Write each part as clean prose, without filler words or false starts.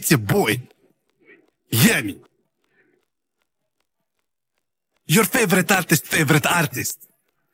it's your boy, Yami. Your favorite artist.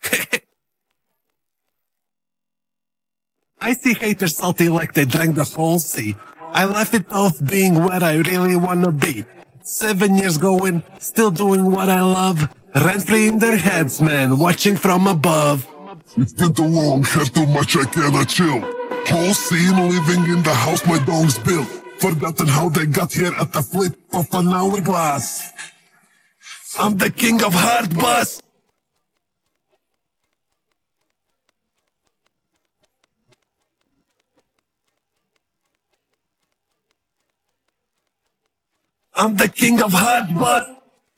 I see haters salty like they drank the whole sea. I laugh it off being where I really wanna be. 7 years going, still doing what I love. Rent-free in their heads, man, watching from above. It's been too long, had too much, I cannot chill. Whole scene living in the house my dogs built. Forgotten how they got here at the flip of an hourglass. I'm the king of hard bus. I'm the king of hard bus.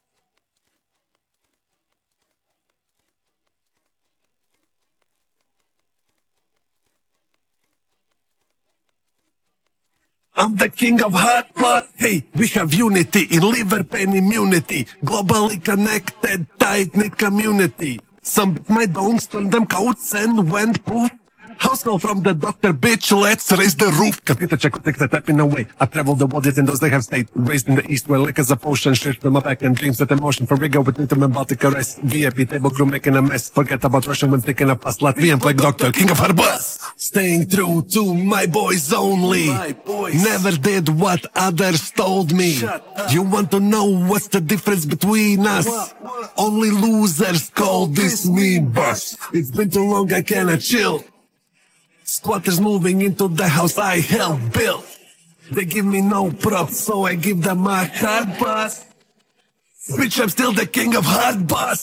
I'm the king of hard bus. Hey, we have unity in liver pain immunity. Globally connected, tight-knit community. Some bit my dongs, turned them coats and went poof. House call from the doctor, bitch, let's raise the roof. Capita check, take the tap in away. I traveled the world, yet in those they have stayed. Raised in the east where liquor's a potion. Shift from my back and dreams with emotion. For rigor with rhythm and Baltic arrest. VIP table crew making a mess. Forget about Russian when thinking of past Latvian plague doctor. King of our bus. Staying true to my boys only. My boys. Never did what others told me. You want to know what's the difference between us? What? Only losers call this me bus. It's been too long, I cannot chill. Squatters moving into the house I helped build. They give me no props, so I give them my hard bus. Bitch, I'm still the king of hard bus.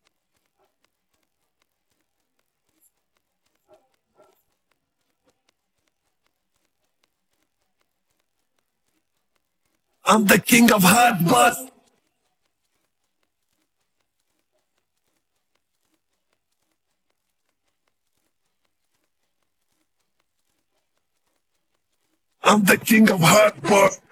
I'm the king of hard bus. I'm the king of hard bus.